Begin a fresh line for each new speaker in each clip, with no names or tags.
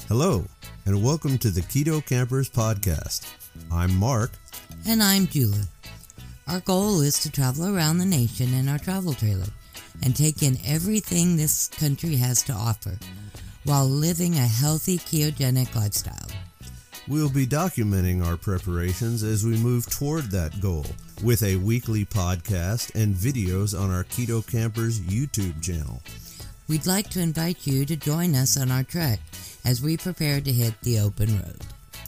Hello, and welcome to the Keto Campers Podcast. I'm Mark.
And I'm Julie. Our goal is to travel around the nation in our travel trailer and take in everything this country has to offer while living a healthy ketogenic lifestyle.
We'll be documenting our preparations as we move toward that goal with a weekly podcast and videos on our Keto Campers YouTube channel.
We'd like to invite you to join us on our trek as we prepare to hit the open road.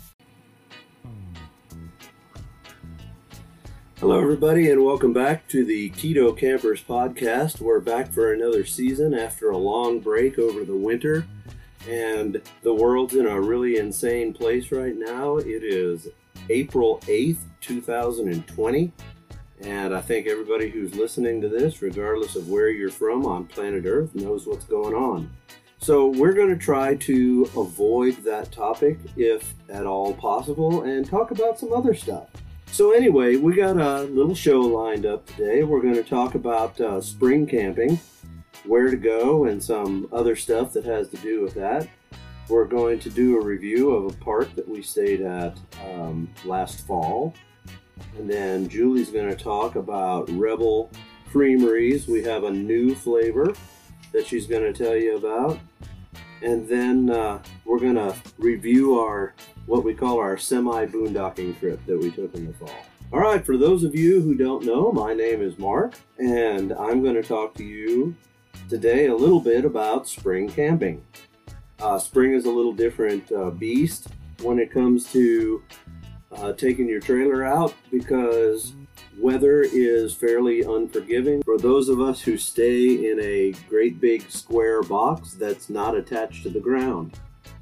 Hello, everybody, and welcome back to the Keto Campers Podcast. We're back for another season after a long break over the winter, and the world's in a really insane place right now. It is April 8th, 2020, and I think everybody who's listening to this, regardless of where you're from on planet Earth, knows what's going on. So we're going to try to avoid that topic if at all possible and talk about some other stuff. So anyway, we got a little show lined up today. We're going to talk about spring camping, where to go, and some other stuff that has to do with that. We're going to do a review of a park that we stayed at last fall. And then Julie's going to talk about Rebel Creameries. We have a new flavor that she's going to tell you about. And then we're going to review our what we call our semi-boondocking trip that we took in the fall. All right, for those of you who don't know, my name is Mark, and I'm going to talk to you today a little bit about spring camping. Spring is a little different beast when it comes to taking your trailer out because weather is fairly unforgiving. For those of us who stay in a great big square box that's not attached to the ground.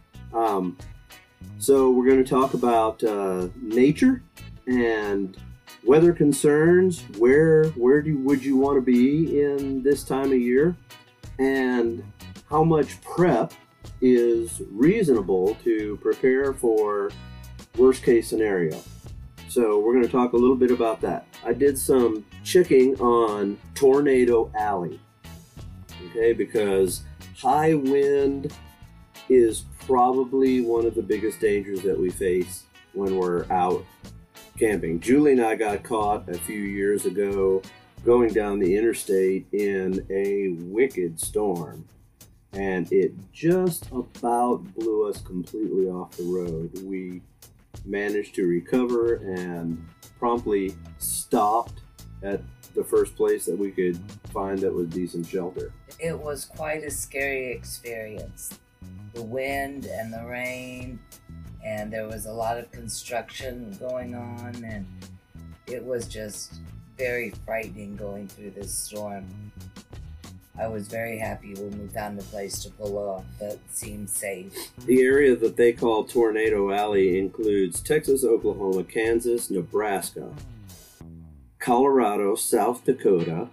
So we're going to talk about nature and weather concerns, would you want to be in this time of year, and how much prep is reasonable to prepare for worst case scenario. So we're going to talk a little bit about that. I did some checking on Tornado Alley, okay, because high wind is probably one of the biggest dangers that we face when we're out camping. Julie and I got caught a few years ago going down the interstate in a wicked storm, and it just about blew us completely off the road. We managed to recover and promptly stopped at the first place that we could find that was decent shelter.
It was quite a scary experience. The wind and the rain, and there was a lot of construction going on, and it was just very frightening going through this storm. I was very happy when we found a place to pull off that seemed safe.
The area that they call Tornado Alley includes Texas, Oklahoma, Kansas, Nebraska, Colorado, South Dakota,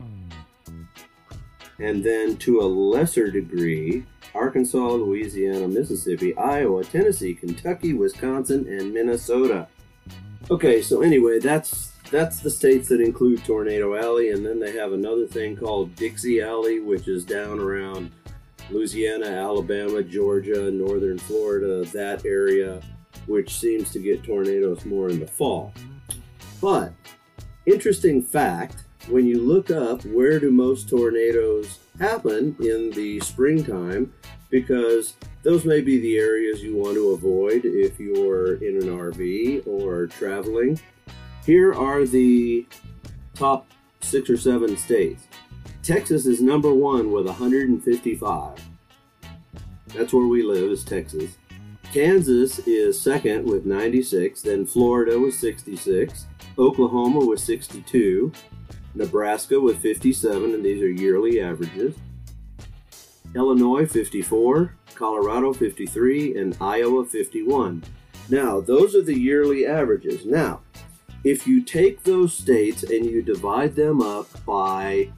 and then to a lesser degree, Arkansas, Louisiana, Mississippi, Iowa, Tennessee, Kentucky, Wisconsin, and Minnesota. Okay, so anyway, that's the states that include Tornado Alley, and then they have another thing called Dixie Alley, which is down around Louisiana, Alabama, Georgia, northern Florida, that area, which seems to get tornadoes more in the fall. But, interesting fact, when you look up where do most tornadoes happen in the springtime, because those may be the areas you want to avoid if you're in an RV or traveling. Here are the top 6 or 7 states. Texas is number 1 with 155. That's where we live, is Texas. Kansas is second with 96, then Florida with 66, Oklahoma with 62, Nebraska with 57, and these are yearly averages, Illinois 54, Colorado 53, and Iowa 51. Now, those are the yearly averages. Now, if you take those states and you divide them up by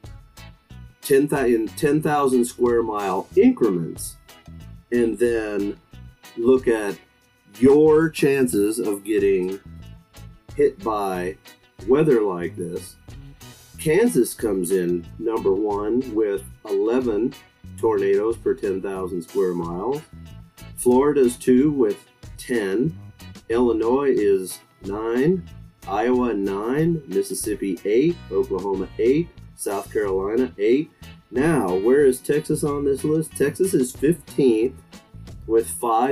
10,000 square mile increments, and then look at your chances of getting hit by weather like this, Kansas comes in number 1 with 11 tornadoes per 10,000 square miles. Florida's 2 with 10. Illinois is 9. Iowa 9. Mississippi 8. Oklahoma 8. South Carolina 8. Now, where is Texas on this list? Texas is 15th with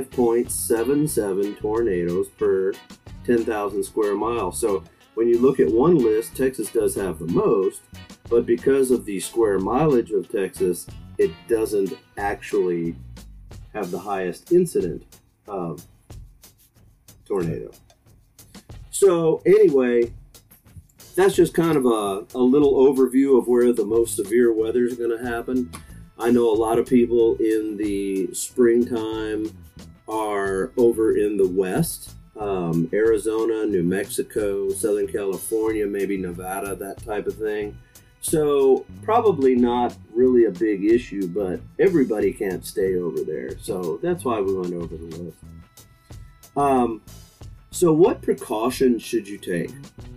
5.77 tornadoes per 10,000 square miles. So when you look at one list, Texas does have the most, but because of the square mileage of Texas, it doesn't actually have the highest incident of tornado. So anyway, that's just kind of a little overview of where the most severe weather is going to happen. I know a lot of people in the springtime are over in the west, Arizona, New Mexico, Southern California, maybe Nevada, that type of thing. So probably not really a big issue, but everybody can't stay over there. So that's why we went over the list. So what precautions should you take?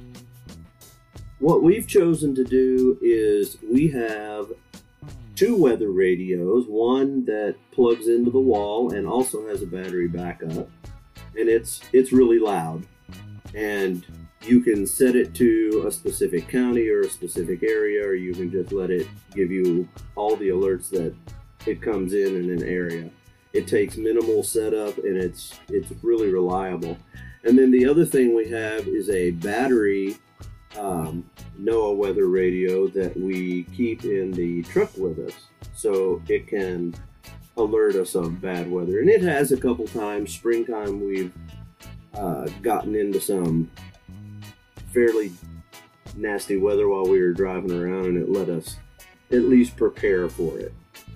What we've chosen to do is we have 2 weather radios, one that plugs into the wall and also has a battery backup, and it's really loud, and you can set it to a specific county or a specific area, or you can just let it give you all the alerts that it comes in an area. It takes minimal setup, and it's really reliable. And then the other thing we have is a battery NOAA weather radio that we keep in the truck with us, so it can alert us of bad weather. And it has a couple times. Springtime, we've gotten into some fairly nasty weather while we were driving around, and it let us at least prepare for it.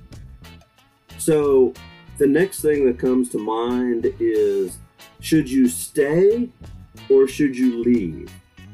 So the next thing that comes to mind is, should you stay or should you leave?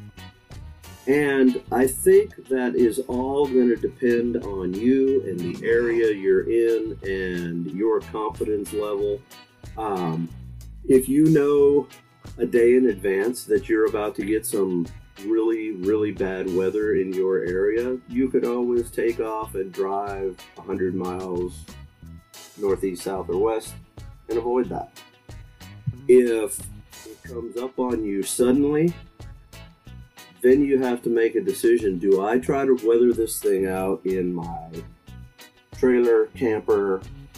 And I think that is all going to depend on you and the area you're in and your confidence level. If you know a day in advance that you're about to get some really, really bad weather in your area, you could always take off and drive 100 miles northeast, south, or west and avoid that. If it comes up on you suddenly, then you have to make a decision. Do I try to weather this thing out in my trailer, camper,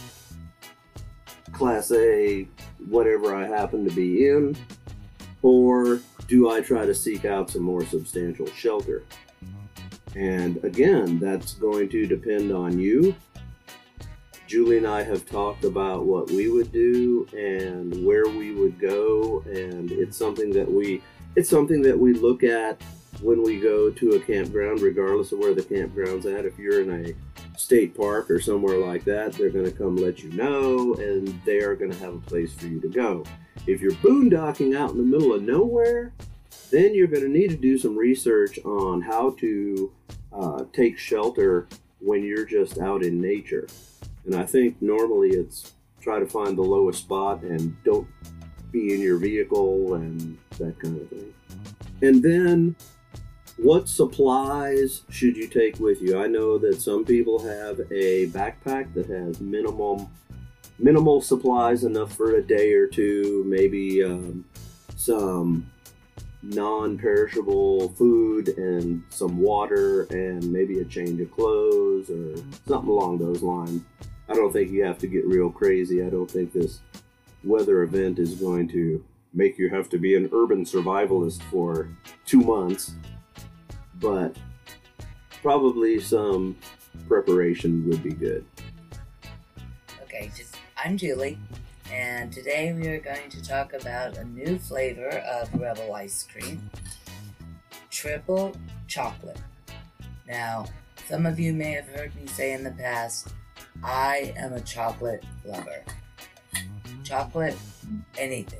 Class A, whatever I happen to be in? Or do I try to seek out some more substantial shelter? And again, that's going to depend on you. Julie and I have talked about what we would do and where we would go, and it's something that we look at when we go to a campground, regardless of where the campground's at. If you're in a state park or somewhere like that, they're going to come let you know, and they are going to have a place for you to go. If you're boondocking out in the middle of nowhere, then you're going to need to do some research on how to take shelter when you're just out in nature. And I think normally it's try to find the lowest spot and don't be in your vehicle and that kind of thing. And then, what supplies should you take with you? I know that some people have a backpack that has minimal supplies, enough for a day or two, maybe some non-perishable food and some water and maybe a change of clothes or something along those lines. I don't think you have to get real crazy. I don't think this weather event is going to make you have to be an urban survivalist for 2 months, but probably some preparation would be good.
Okay, I'm Julie, and today we are going to talk about a new flavor of Rebel ice cream, triple chocolate. Now, some of you may have heard me say in the past, I am a chocolate lover. Chocolate, anything.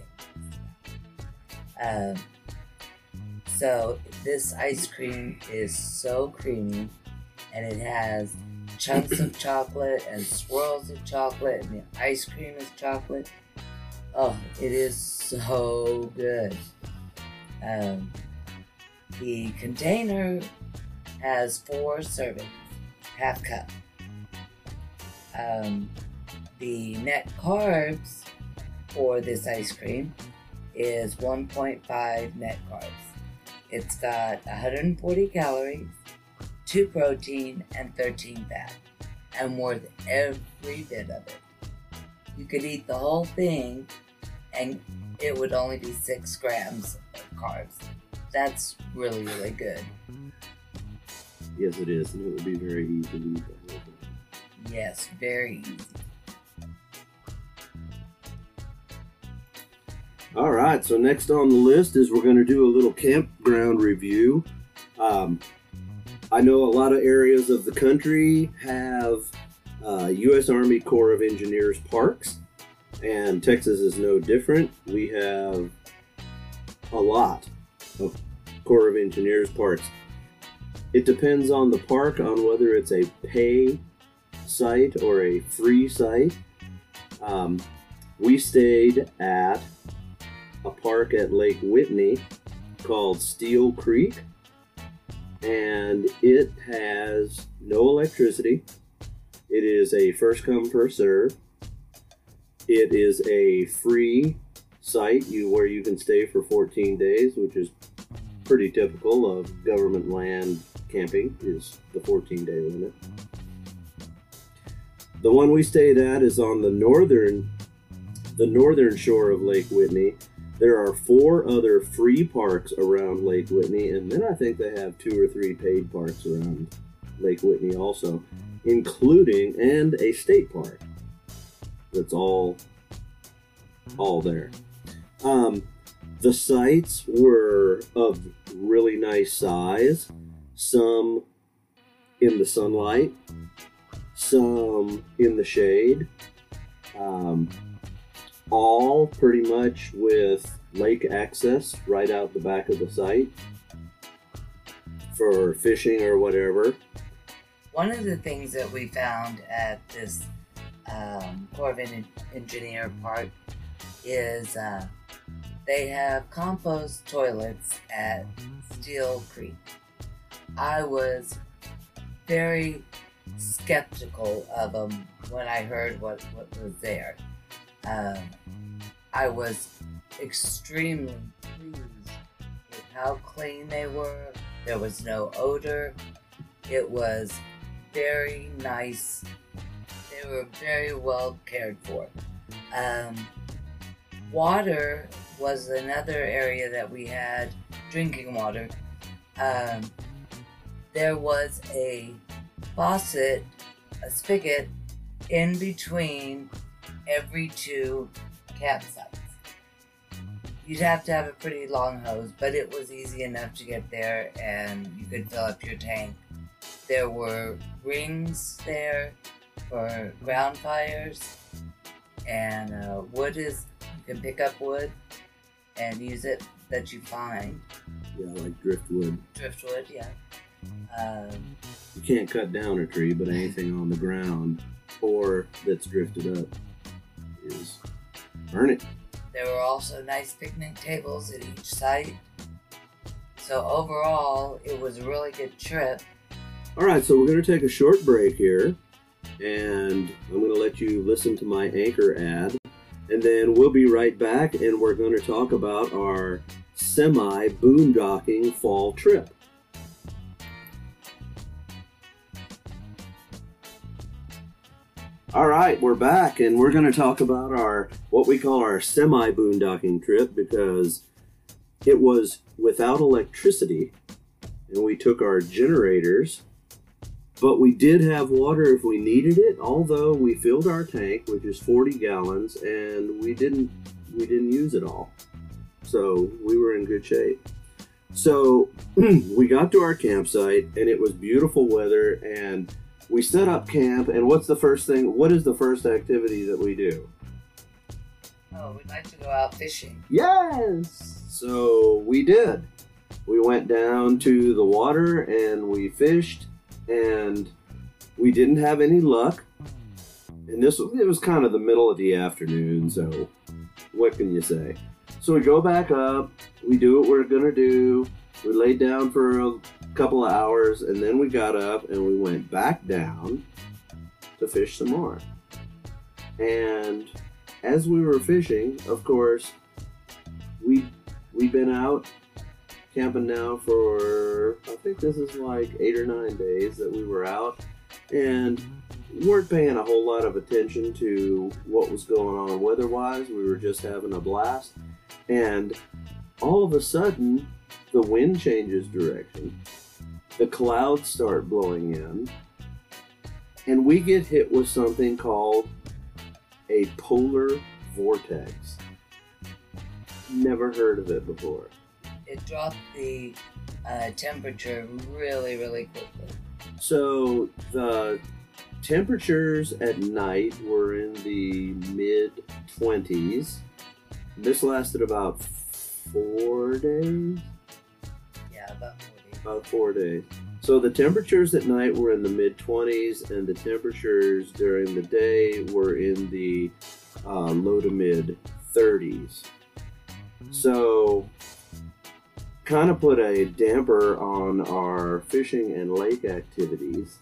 So this ice cream is so creamy, and it has chunks of chocolate and swirls of chocolate, and the ice cream is chocolate. Oh, it is so good. The container has 4 servings, half cup. The net carbs for this ice cream is 1.5 net carbs. It's got 140 calories, 2 protein, and 13 fat, and worth every bit of it. You could eat the whole thing and it would only be 6 grams of carbs. That's really, really good.
Yes, it is, and it would be very easy to eat that whole thing.
Yes, very easy.
All right, so next on the list is we're going to do a little campground review. I know a lot of areas of the country have U.S. Army Corps of Engineers parks, and Texas is no different. We have a lot of Corps of Engineers parks. It depends on the park on whether it's a pay site or a free site. We stayed at a park at Lake Whitney called Steel Creek, and it has no electricity. It is a first come, first serve. It is a free site where you can stay for 14 days, which is pretty typical of government land camping, is the 14-day limit. The one we stayed at is on the northern shore of Lake Whitney. There are 4 other free parks around Lake Whitney, and then I think they have 2 or 3 paid parks around Lake Whitney also, including and a state park. That's all there. The sites were of really nice size, some in the sunlight, some in the shade, all pretty much with lake access right out the back of the site for fishing or whatever.
One of the things that we found at this Corps of Engineer park is they have compost toilets at Steel Creek. I was very skeptical of them when I heard what was there. I was extremely pleased with how clean they were. There was no odor. It was very nice. They were very well cared for. Water was another area that we had, drinking water. There was a faucet, a spigot, in between every 2 campsites. You'd have to have a pretty long hose, but it was easy enough to get there and you could fill up your tank. There were rings there for ground fires, and wood is, you can pick up wood and use it that you find.
Yeah, like driftwood.
Driftwood, yeah.
You can't cut down a tree, but anything on the ground or that's drifted up is burn it.
There were also nice picnic tables at each site. So overall, it was a really good trip.
All right, so we're going to take a short break here, and I'm going to let you listen to my anchor ad, and then we'll be right back, and we're going to talk about our semi-boondocking fall trip. All right, we're back, and we're going to talk about what we call our semi-boondocking trip, because it was without electricity, and we took our generators, but we did have water if we needed it, although we filled our tank, which is 40 gallons, and we didn't use it all. So we were in good shape. So we got to our campsite, and it was beautiful weather, and we set up camp, and what is the first activity that we do?
Oh, we'd like to go out fishing.
Yes! So we did. We went down to the water and we fished, and we didn't have any luck. And it was kind of the middle of the afternoon, so what can you say? So we go back up, we do what we're gonna do, we laid down for a couple of hours, and then we got up and we went back down to fish some more. And as we were fishing, of course, we've been out camping now for, I think this is like 8 or 9 days that we were out, and weren't paying a whole lot of attention to what was going on weather-wise. We were just having a blast, and all of a sudden, the wind changes direction. The clouds start blowing in, and we get hit with something called a polar vortex. Never heard of it before.
It dropped the temperature really, really quickly.
So the temperatures at night were in the mid-20s. This lasted about 4 days?
Yeah, about 4 days.
About 4 days. So the temperatures at night were in the mid-20s, and the temperatures during the day were in the low to mid-30s. So kind of put a damper on our fishing and lake activities.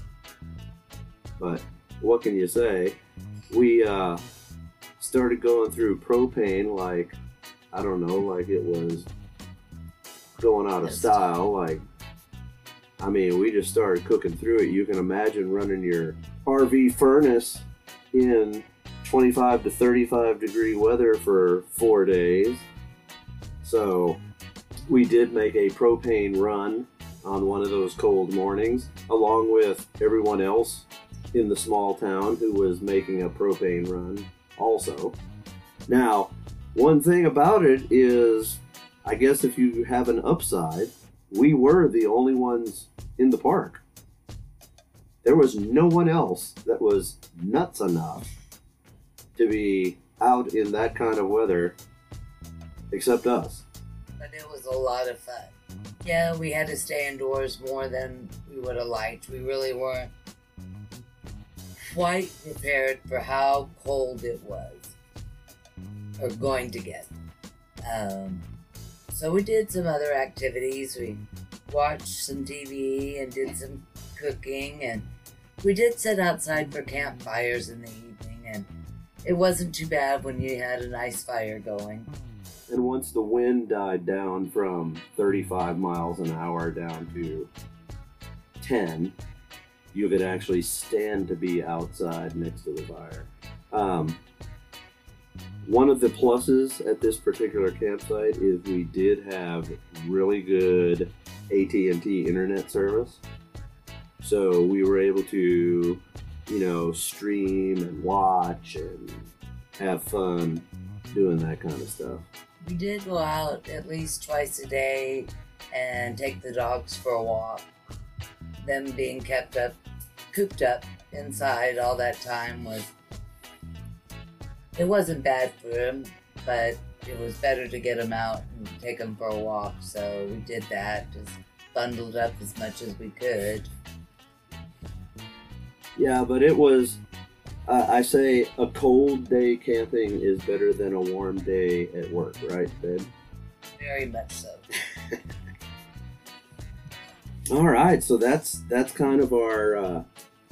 But what can you say? We started going through propane like, I don't know, like it was going out of style. Like, I mean, we just started cooking through it. You can imagine running your RV furnace in 25 to 35 degree weather for 4 days. So we did make a propane run on one of those cold mornings, along with everyone else in the small town who was making a propane run also. Now, one thing about it is, I guess if you have an upside, we were the only ones in the park. There was no one else that was nuts enough to be out in that kind of weather except us.
But it was a lot of fun. Yeah, we had to stay indoors more than we would have liked. We really weren't quite prepared for how cold it was, or going to get. So we did some other activities. We watched some TV and did some cooking, and we did sit outside for campfires in the evening, and it wasn't too bad when you had a nice fire going.
And once the wind died down from 35 miles an hour down to 10, you could actually stand to be outside next to the fire. One of the pluses at this particular campsite is we did have really good AT&T internet service. So we were able to, stream and watch and have fun doing that kind of stuff.
We did go out at least twice a day and take the dogs for a walk. Them being cooped up inside all that time it wasn't bad for them, but it was better to get them out and take them for a walk. So we did that, just bundled up as much as we could.
Yeah, but it was, I say a cold day camping is better than a warm day at work, right, Ben?
Very much so.
All right, so that's kind of our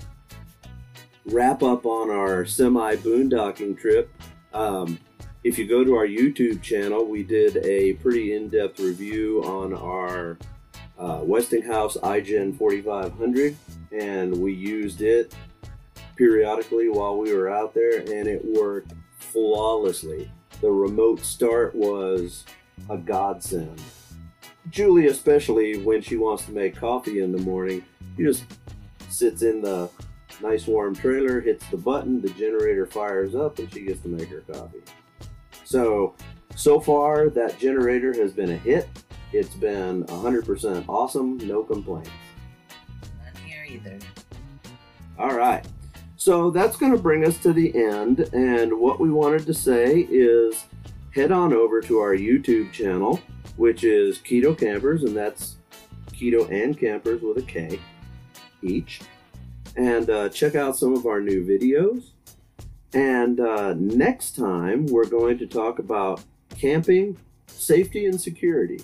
wrap up on our semi-boondocking trip. If you go to our YouTube channel, we did a pretty in-depth review on our Westinghouse iGen 4500, and we used it periodically while we were out there, and it worked flawlessly. The remote start was a godsend. Julie, especially when she wants to make coffee in the morning, she just sits in the nice warm trailer, hits the button, the generator fires up, and she gets to make her coffee. So far that generator has been a hit. It's been 100% awesome, no complaints.
Not here either.
All right, so that's going to bring us to the end, and what we wanted to say is head on over to our YouTube channel, which is Keto Campers, and that's Keto and Campers with a K each. And check out some of our new videos. And next time, we're going to talk about camping, safety, and security.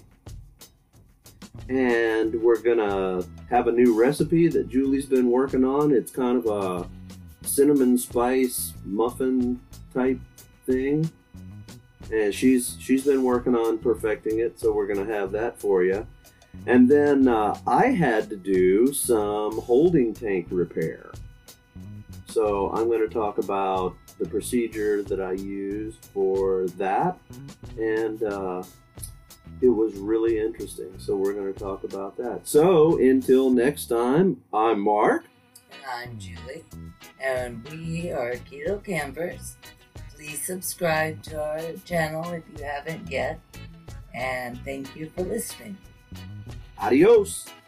And we're going to have a new recipe that Julie's been working on. It's kind of a cinnamon spice muffin type thing, and she's been working on perfecting it, so we're going to have that for you. And then I had to do some holding tank repair. So I'm going to talk about the procedure that I used for that, and it was really interesting. So we're going to talk about that. So until next time, I'm Mark.
And I'm Julie. And we are Keto Campers. Please subscribe to our channel if you haven't yet. And thank you for listening.
Adios.